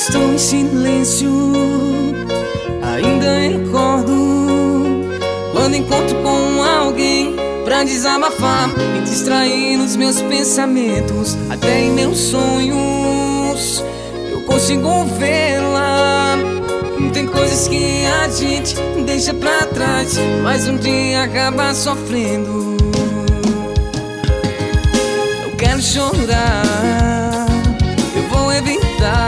Estou em silêncio, ainda recordo quando encontro com alguém pra desabafar e distrair nos meus pensamentos. Até em meus sonhos eu consigo vê-la. Tem coisas que a gente deixa pra trás, mas um dia acaba sofrendo. Eu quero chorar, eu vou evitar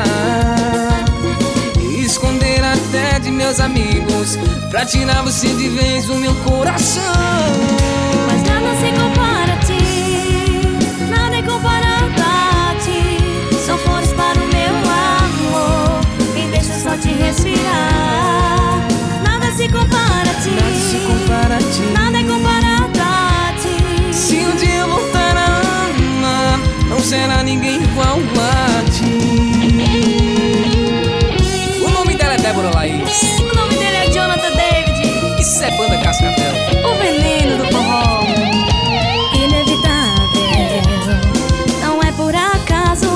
e esconder até de meus amigos, pra tirar você de vez do meu coração. Mas nada se compara a ti, nada é comparado a ti. São flores para o meu amor, me deixa só te respirar. Nada se compara a ti, Nada se compara a ti, nada é comparado a ti. Se um dia eu voltar a amar, não será ninguém igual a ti. O nome dela é Débora Laís. O nome dele é Jonathan David. Isso é banda Cascavel. O veneno do forró. Inevitável, não é por acaso.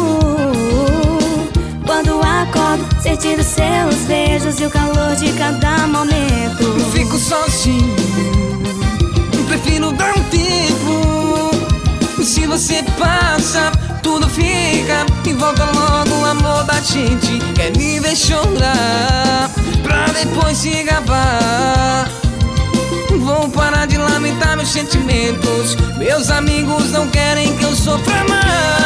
Quando acordo, sentindo seus beijos e o calor de cada momento. Fico sozinho, prefiro dar um tempo. Se você passa, tudo fica e volta logo o amor da gente. Quer me ver chorar, pra depois se gabar. Vou parar de lamentar meus sentimentos. Meus amigos não querem que eu sofra mais.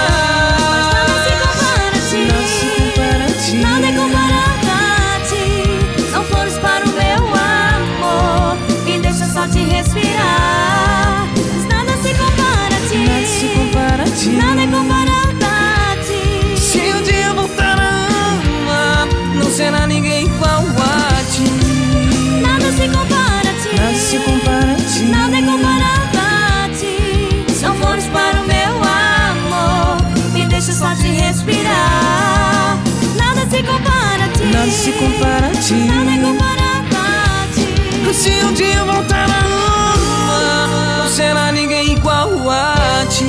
Nada se compara a ti, nada é comparado a ti. São flores para o meu amor, me deixa só te respirar. Mas nada se compara a ti, Nada se compara a ti, nada é comparado a ti. Se um dia eu voltar a amar, não será ninguém igual a ti. Nada se compara a ti, Nada se compara a ti, nada é comparado a ti. São flores para o meu amor, me deixa só te respirar. Nada se compara a ti, Nada se compara a ti, nada é comparado a ti. Se um dia eu voltar a amar, não será ninguém igual a ti.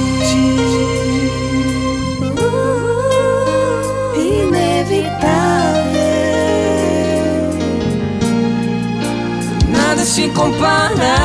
Inevitável, Nada se compara